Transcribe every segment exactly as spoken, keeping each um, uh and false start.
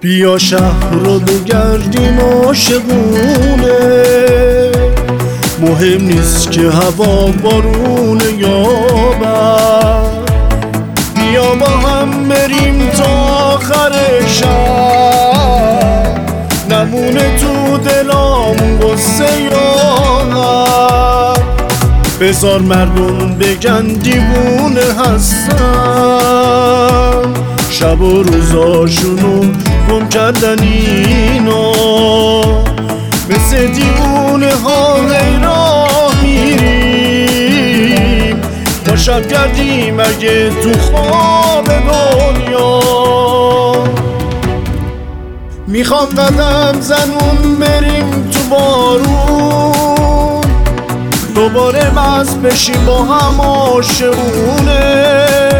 بیا شهر رو بگردیم عاشقونه، مهم نیست که هوا بارونه یا برد. بیا با هم بریم تا آخر شب، نمونه تو دلام غصه یا غم. بذار مردم بگن دیوونه هستن، شب و روزاشونو گم کردن اینا. مثل دیوونه ها هی راه میریم، ما شب گردیم اگه تو خواب دنیا. میخوام قدم زنون بریم تو بارون، دوباره مست بشیم با هم عاشقونه.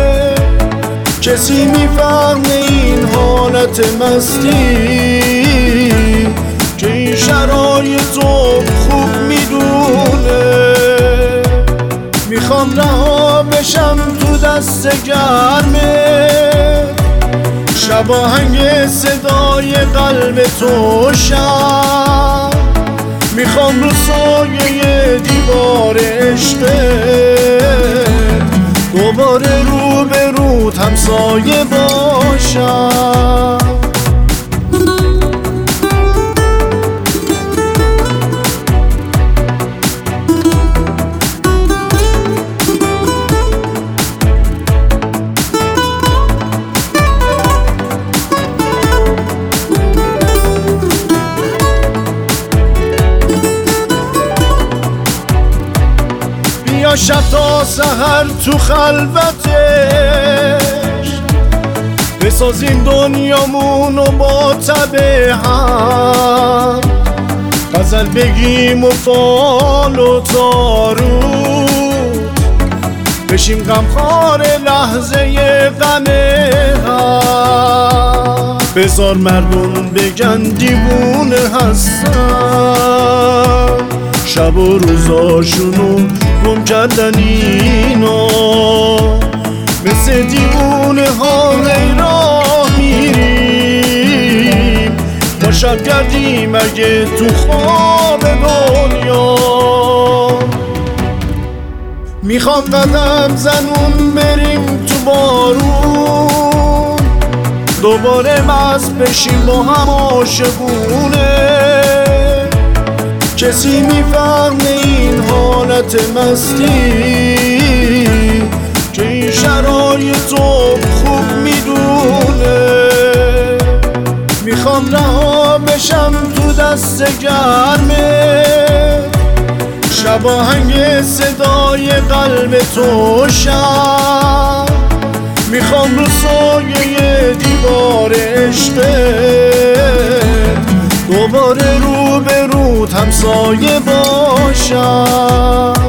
کسی میفهمه این حالت مستی که این شرایطو خوب میدونه. میخوام رها بشم تو دست گرمه، شباهنگ صدای قلب تو شم. میخوام رو سایه دیوار عشقت دوباره رو به رود همسایه باشم. بیا شب تا سحر تو خلوتش بسازیم دنیامونو با تب هم. غزل بگیم و فال و تارود بشیم غمخوار لحظه غم هم. بذار مردم بگن دیوونه هستن، شب و روزاشونو گم کردن اینا. مثل دیوونه ها هی راه میریم، ما شب گردیم اگه تو خواب دنیا. میخوام قدم زنون بریم تو بارون، دوباره مست بشیم با هم عاشقونه. کسی میفهمه این حالت مستی که این شرایطو خوب میدونه. میخوام رها بشم تو دست گرمه، شباهنگ صدای قلب تو شم. میخوام رو سایه دیوار عشقت دوباره رو به رود همسایه باشم.